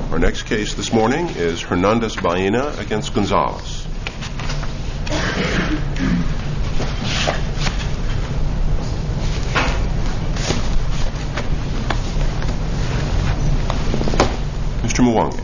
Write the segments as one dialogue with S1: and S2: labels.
S1: Our next case this morning is Hernandez-Baena against Gonzalez. Mr. Mwangi.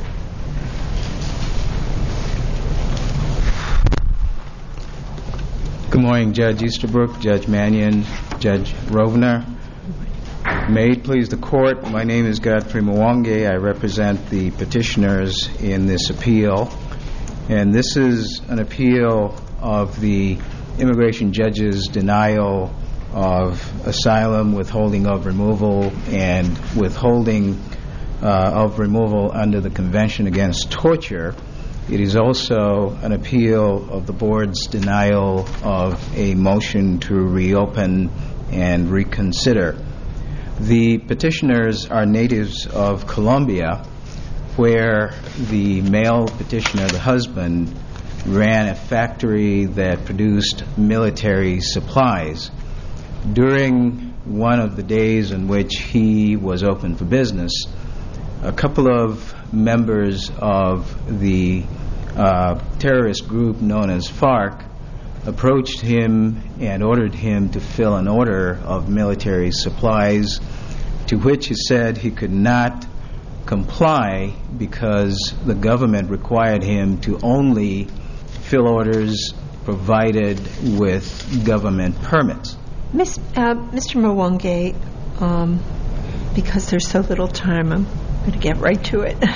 S2: Good morning, Judge Easterbrook, Judge Mannion, Judge Rovner. May it please the Court, my name is Godfrey Mwangi. I represent the petitioners in this appeal. And this is an appeal of the immigration judge's denial of asylum, withholding of removal, and withholding of removal under the Convention Against Torture. It is also an appeal of the Board's denial of a motion to reopen and reconsider. The petitioners are natives of Colombia, where the male petitioner, the husband, ran a factory that produced military supplies. During one of the days in which he was open for business, a couple of members of the terrorist group known as FARC approached him and ordered him to fill an order of military supplies, to which he said he could not comply because the government required him to only fill orders provided with government permits.
S3: Mr. Mwangi, because there's so little time, I'm going to get right to it.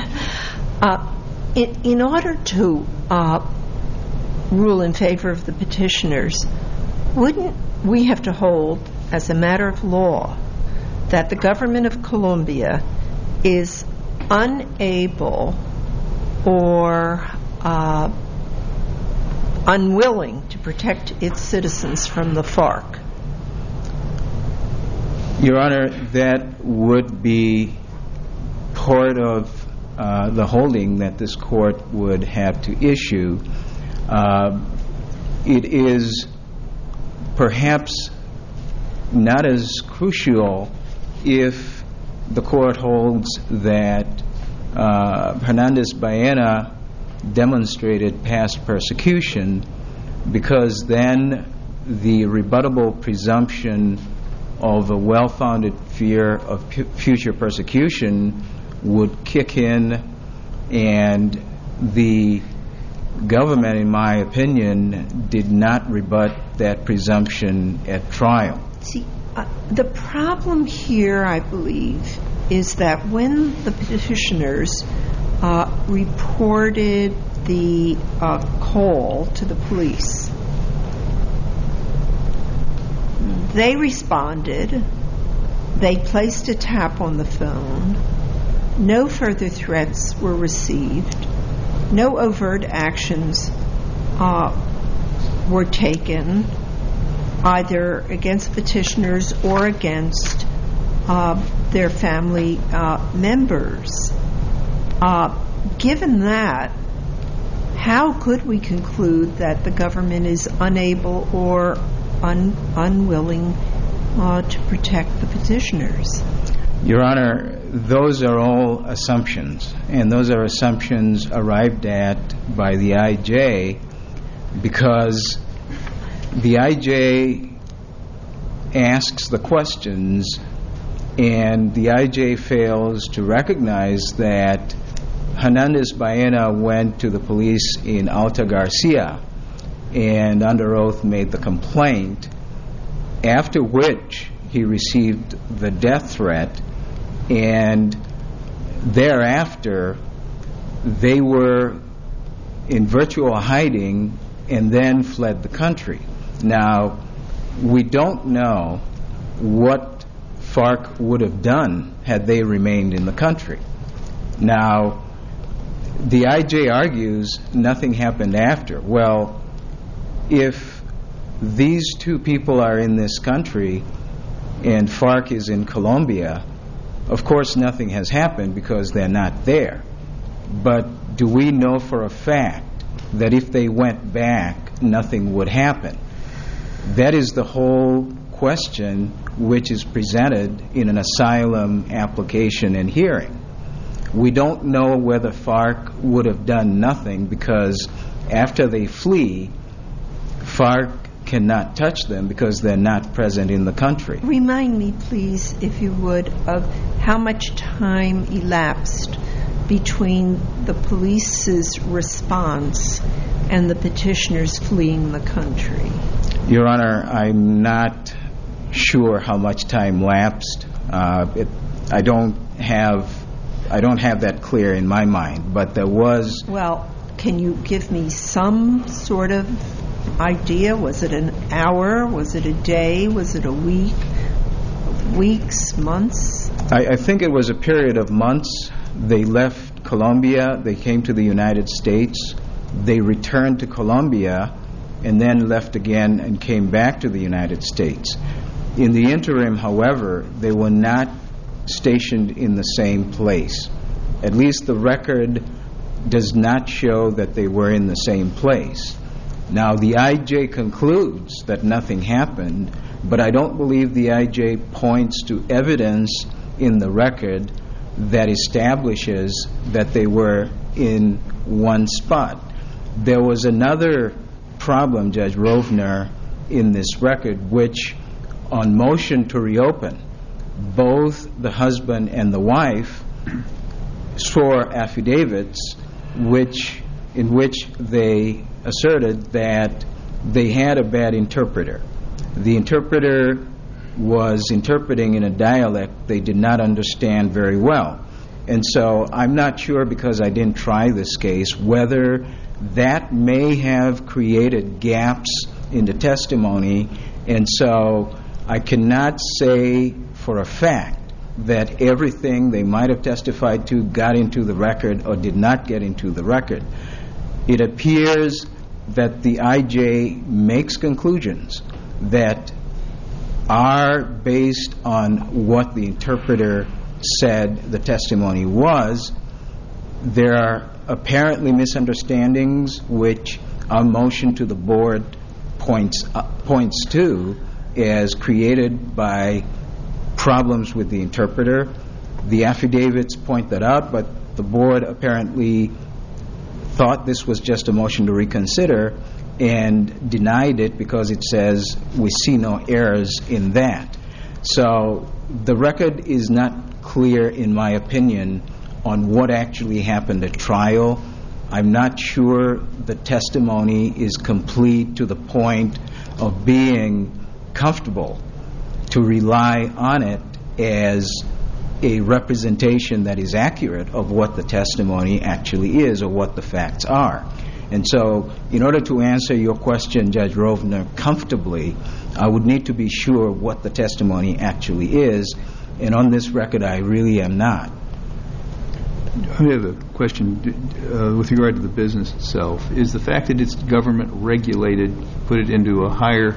S3: In order to rule in favor of the petitioners, wouldn't we have to hold, as a matter of law, that the government of Colombia is unable or unwilling to protect its citizens from the FARC?
S2: Your Honor, that would be part of the holding that this court would have to issue. It is perhaps not as crucial if the court holds that Hernandez-Baena demonstrated past persecution, because then the rebuttable presumption of a well-founded fear of future persecution would kick in, and the government, in my opinion, did not rebut that presumption at trial.
S3: See, the problem here, I believe, is that when the petitioners reported the call to the police, they responded, they placed a tap on the phone, no further threats were received, no overt actions were taken, either against petitioners or against their family members. Given that, how could we conclude that the government is unable or unwilling to protect the petitioners?
S2: Your Honor, those are all assumptions, and those are assumptions arrived at by the IJ, because the IJ asks the questions and the IJ fails to recognize that Hernandez-Baena went to the police in Alta Garcia and under oath made the complaint, after which he received the death threat, and thereafter they were in virtual hiding and then fled the country. Now, we don't know what FARC would have done had they remained in the country. Now, the IJ argues nothing happened after. Well, if these two people are in this country and FARC is in Colombia, of course nothing has happened because they're not there. But do we know for a fact that if they went back, nothing would happen? That is the whole question which is presented in an asylum application and hearing. We don't know whether FARC would have done nothing, because after they flee, FARC cannot touch them because they're not present in the country.
S3: Remind me, please, if you would, of how much time elapsed between the police's response and the petitioners fleeing the country.
S2: Your Honor, I'm not sure how much time lapsed. I don't have that clear in my mind, but there was...
S3: Well, can you give me some sort of idea? Was it an hour? Was it a day? Was it a week? Weeks? Months?
S2: I think it was a period of months. They left Colombia. They came to the United States. They returned to Colombia and then left again and came back to the United States. In the interim, however, they were not stationed in the same place. At least the record does not show that they were in the same place. Now, the IJ concludes that nothing happened, but I don't believe the IJ points to evidence in the record that establishes that they were in one spot. There was another problem, Judge Rovner, in this record, which on motion to reopen, both the husband and the wife swore affidavits in which they asserted that they had a bad interpreter. The interpreter was interpreting in a dialect they did not understand very well. And so I'm not sure, because I didn't try this case, whether that may have created gaps in the testimony. And so I cannot say for a fact that everything they might have testified to got into the record or did not get into the record. It appears that the IJ makes conclusions that are based on what the interpreter said the testimony was. There are apparently misunderstandings which our motion to the board points to as created by problems with the interpreter. The affidavits point that out, but the board apparently thought this was just a motion to reconsider and denied it because it says we see no errors in that. So the record is not clear, in my opinion, on what actually happened at trial. I'm not sure the testimony is complete to the point of being comfortable to rely on it as a representation that is accurate of what the testimony actually is or what the facts are. And so in order to answer your question, Judge Rovner, comfortably, I would need to be sure what the testimony actually is, and on this record I really am not.
S4: I have a question with regard to the business itself. Is the fact that it's government regulated put it into a higher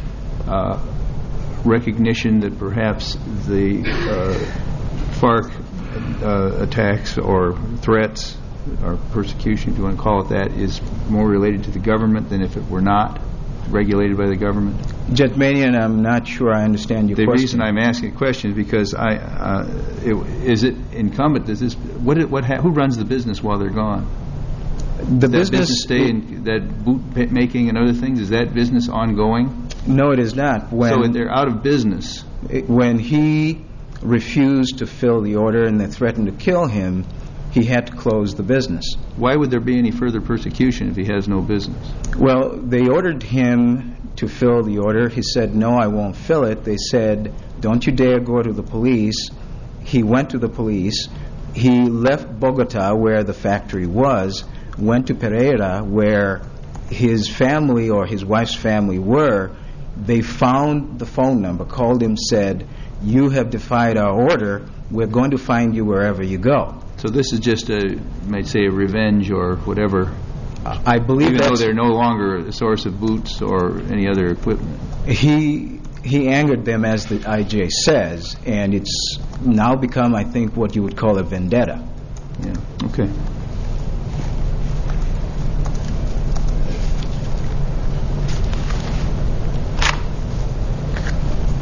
S4: recognition that perhaps the FARC attacks or threats or persecution, if you want to call it that, is more related to the government than if it were not regulated by the government?
S2: Judge Manion, I'm not sure I understand your question.
S4: The reason I'm asking a question is because is it incumbent? Who runs the business while they're gone?
S2: The business
S4: stay in that boot making and other things. Is that business ongoing?
S2: No, it is not.
S4: So they're out of business.
S2: When he refused to fill the order and they threatened to kill him, he had to close the business.
S4: Why would there be any further persecution if he has no business?
S2: Well, they ordered him to fill the order. He said, no, I won't fill it. They said, don't you dare go to the police. He went to the police. He left Bogota, where the factory was, went to Pereira, where his family or his wife's family were. They found the phone number, called him, said, you have defied our order. We're going to find you wherever you go.
S4: So this is just might say a revenge or whatever.
S2: I believe
S4: even though they're no longer a source of boots or any other equipment.
S2: He angered them, as the IJ says, and it's now become, I think, what you would call a vendetta.
S4: Yeah. Okay.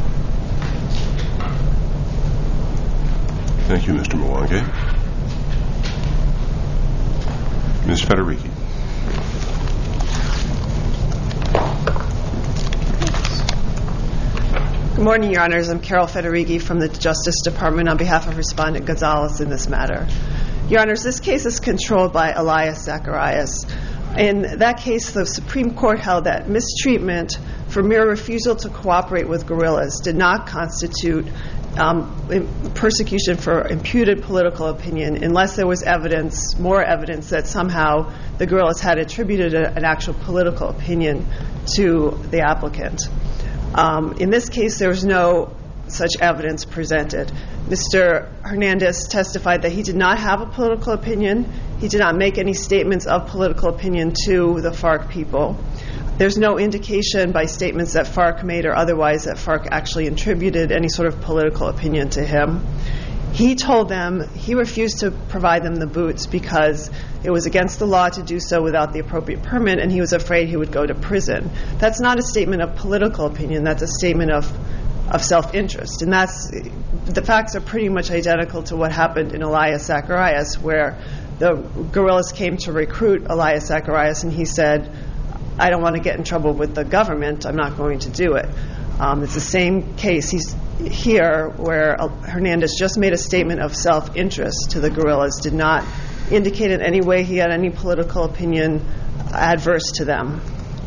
S1: Thank you, Mr. Mwangi. Ms. Federighi.
S5: Good morning, Your Honors. I'm Carol Federighi from the Justice Department on behalf of Respondent Gonzalez in this matter. Your Honors, this case is controlled by Elias Zacharias. In that case, the Supreme Court held that mistreatment for mere refusal to cooperate with guerrillas did not constitute persecution for imputed political opinion unless there was evidence, more evidence, that somehow the guerrillas had attributed an actual political opinion to the applicant. In this case, there was no such evidence presented. Mr. Hernandez testified that he did not have a political opinion. He did not make any statements of political opinion to the FARC people. There's no indication by statements that FARC made or otherwise that FARC actually attributed any sort of political opinion to him. He told them he refused to provide them the boots because it was against the law to do so without the appropriate permit, and he was afraid he would go to prison. That's not a statement of political opinion. That's a statement of self-interest. And the facts are pretty much identical to what happened in Elias Zacharias, where the guerrillas came to recruit Elias Zacharias, and he said, I don't want to get in trouble with the government. I'm not going to do it. It's the same case here where Hernandez just made a statement of self-interest to the guerrillas, did not indicate in any way he had any political opinion adverse to them.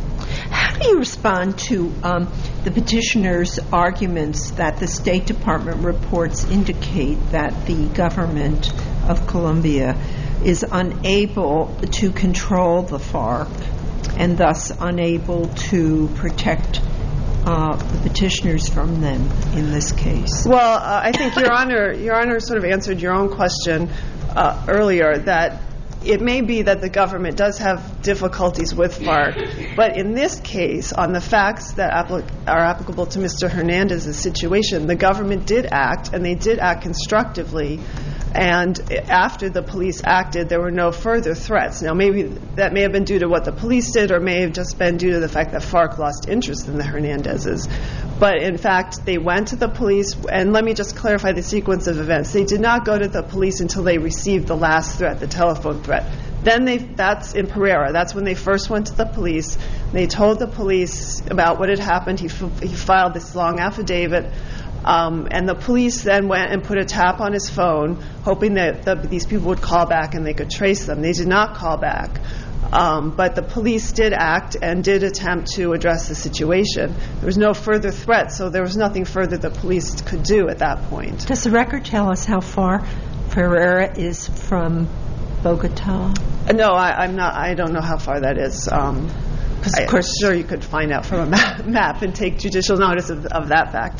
S3: How do you respond to the petitioner's arguments that the State Department reports indicate that the government of Colombia is unable to control the FARC and thus unable to protect the petitioners from them in this case?
S5: Well, I think Your Honor sort of answered your own question earlier, that it may be that the government does have difficulties with FARC, but in this case, on the facts that are applicable to Mr. Hernandez's situation, the government did act, and they did act constructively. And after the police acted, there were no further threats. Now, maybe that may have been due to what the police did, or may have just been due to the fact that FARC lost interest in the Hernandezes. But in fact, they went to the police, and let me just clarify the sequence of events. They did not go to the police until they received the last threat, the telephone threat. Then that's in Pereira. That's when they first went to the police. They told the police about what had happened. He filed this long affidavit. And the police then went and put a tap on his phone, hoping that these people would call back and they could trace them. They did not call back. But the police did act and did attempt to address the situation. There was no further threat, so there was nothing further the police could do at that point.
S3: Does the record tell us how far Pereira is from Bogota?
S5: No, I don't know how far that is. I'm sure you could find out from a map and take judicial notice of that fact.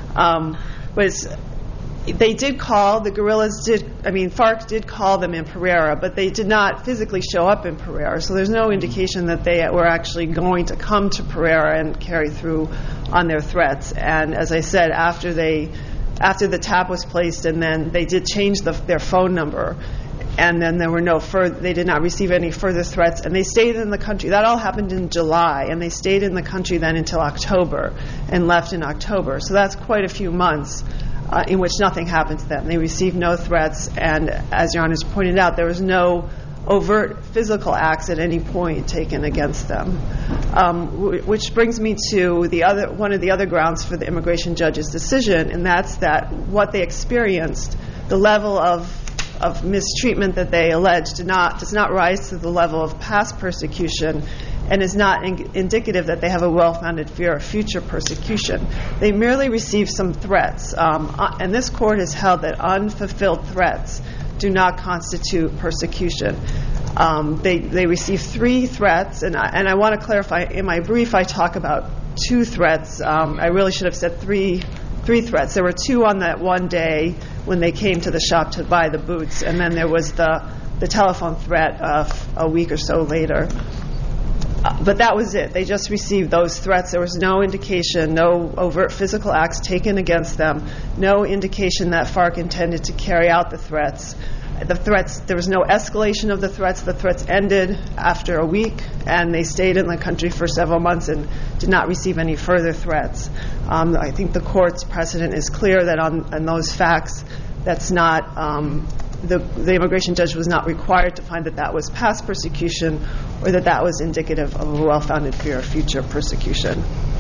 S5: They did call, the guerrillas FARC did call them in Pereira, but they did not physically show up in Pereira, so there's no indication that they were actually going to come to Pereira and carry through on their threats. And as I said, after the tap was placed, and then they did change their phone number, and then there were they did not receive any further threats, and they stayed in the country. That all happened in July, and they stayed in the country then until October and left in October. So that's quite a few months in which nothing happened to them. They received no threats, and as Your Honors pointed out, there was no overt physical acts at any point taken against them. Which brings me to one of the other grounds for the immigration judge's decision, and that's that what they experienced, the level of mistreatment that they allege does not rise to the level of past persecution, and is not indicative that they have a well-founded fear of future persecution. They merely received some threats, and this court has held that unfulfilled threats do not constitute persecution. They received 3 threats, and I want to clarify, in my brief I talk about 2 threats. I really should have said 3 threats. There were 2 on that one day when they came to the shop to buy the boots, and then there was the telephone threat a week or so later. But that was it. They just received those threats. There was no indication, no overt physical acts taken against them, no indication that FARC intended to carry out the threats. There was no escalation of the threats. The threats ended after a week, and they stayed in the country for several months and did not receive any further threats. I think the court's precedent is clear that on those facts, that's not the immigration judge was not required to find that that was past persecution or that that was indicative of a well-founded fear of future persecution.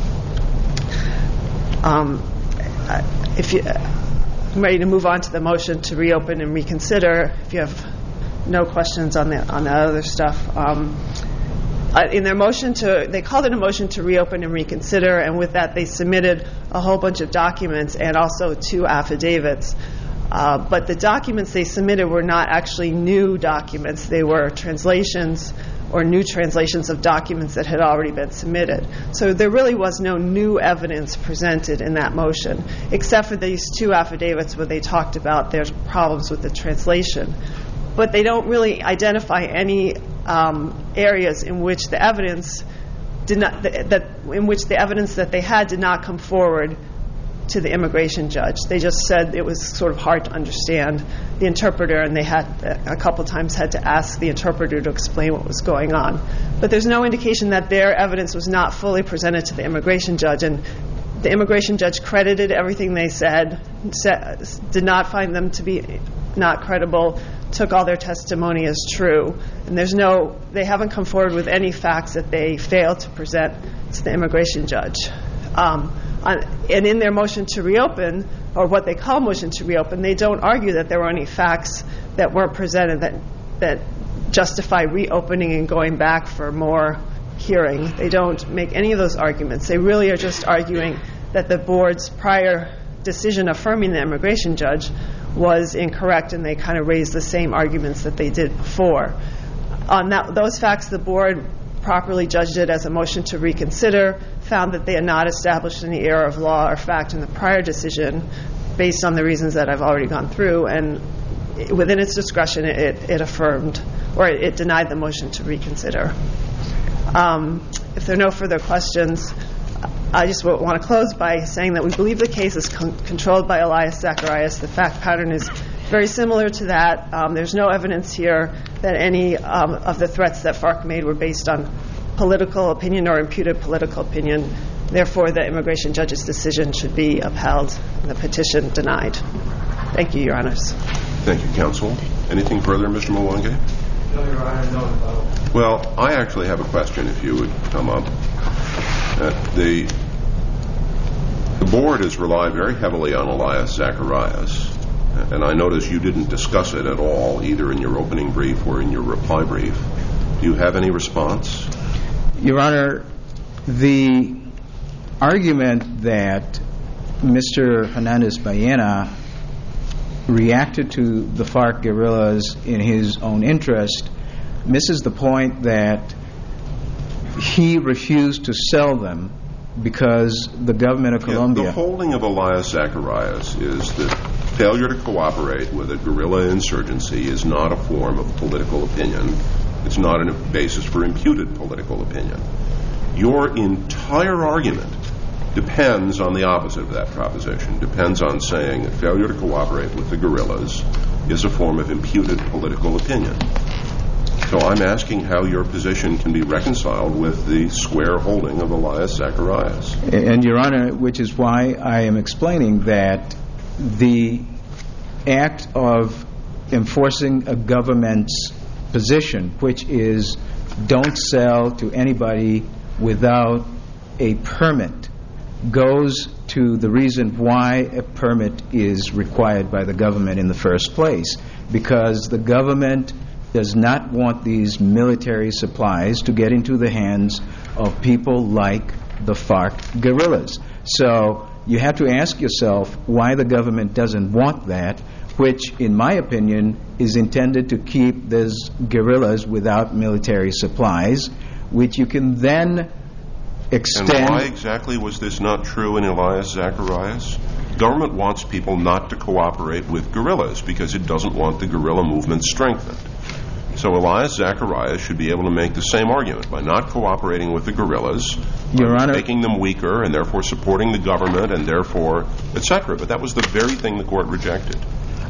S5: I'm ready to move on to the motion to reopen and reconsider. If you have no questions on the other stuff. In their motion they called it a motion to reopen and reconsider, and with that they submitted a whole bunch of documents and also 2 affidavits. But the documents they submitted were not actually new documents. They were translations or new translations of documents that had already been submitted. So there really was no new evidence presented in that motion, except for these 2 affidavits where they talked about there's problems with the translation. But they don't really identify any areas in which the evidence that they had did not come forward to the immigration judge. They just said it was sort of hard to understand the interpreter, and they had a couple times had to ask the interpreter to explain what was going on. But there's no indication that their evidence was not fully presented to the immigration judge, and the immigration judge credited everything they said, did not find them to be not credible, took all their testimony as true, and they haven't come forward with any facts that they failed to present to the immigration judge. And in their motion to reopen, or what they call motion to reopen, they don't argue that there were any facts that weren't presented that justify reopening and going back for more hearing. They don't make any of those arguments. They really are just arguing that the board's prior decision affirming the immigration judge was incorrect, and they kind of raised the same arguments that they did before. On those facts, the board properly judged it as a motion to reconsider, found that they had not established any error of law or fact in the prior decision based on the reasons that I've already gone through, and within its discretion it affirmed, or it denied the motion to reconsider. If there are no further questions, I just want to close by saying that we believe the case is controlled by Elias Zacharias. The fact pattern is very similar to that. There's no evidence here that any of the threats that FARC made were based on political opinion or imputed political opinion. Therefore, the immigration judge's decision should be upheld and the petition denied. Thank you, Your Honors.
S1: Thank you, Counsel. Anything further, Mr. Mwangi?
S6: No, Your Honor, no.
S1: Well, I actually have a question, if you would come up. The board has relied very heavily on Elias Zacharias, and I notice you didn't discuss it at all, either in your opening brief or in your reply brief. Do you have any response?
S2: Your Honor, the argument that Mr. Hernandez-Ballena reacted to the FARC guerrillas in his own interest misses the point that he refused to sell them because the government of Colombia...
S1: The holding of Elias Zacharias is that failure to cooperate with a guerrilla insurgency is not a form of political opinion. It's not a basis for imputed political opinion. Your entire argument depends on the opposite of that proposition, depends on saying that failure to cooperate with the guerrillas is a form of imputed political opinion. So I'm asking how your position can be reconciled with the square holding of Elias Zacharias.
S2: And, Your Honor, which is why I am explaining that the act of enforcing a government's position, which is don't sell to anybody without a permit, goes to the reason why a permit is required by the government in the first place, because the government does not want these military supplies to get into the hands of people like the FARC guerrillas. So you have to ask yourself why the government doesn't want that, which, in my opinion, is intended to keep these guerrillas without military supplies, which you can then extend...
S1: And why exactly was this not true in Elias Zacharias? Government wants people not to cooperate with guerrillas because it doesn't want the guerrilla movement strengthened. So Elias Zacharias should be able to make the same argument by not cooperating with the guerrillas, making them weaker, and therefore supporting the government, and therefore, etc. But that was the very thing the court rejected.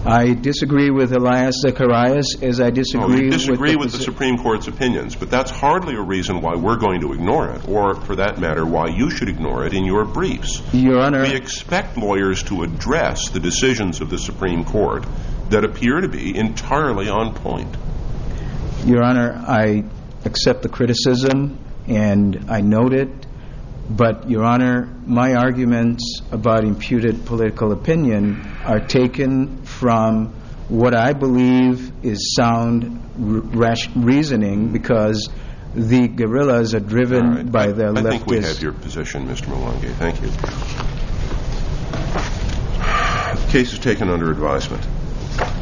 S2: I disagree with Elias Zacharias as I disagree
S1: you disagree with the
S2: posi-
S1: Supreme Court's opinions, but that's hardly a reason why we're going to ignore it, or, for that matter, why you should ignore it in your briefs.
S2: Your Honor,
S1: We expect lawyers to address the decisions of the Supreme Court that appear to be entirely on point.
S2: Your Honor, I accept the criticism and I note it, but, Your Honor, my arguments about imputed political opinion are taken from what I believe is sound reasoning, because the guerrillas are driven
S1: All right.
S2: by their leftist...
S1: I think we have your position, Mr. Mwangi. Thank you. The case is taken under advisement.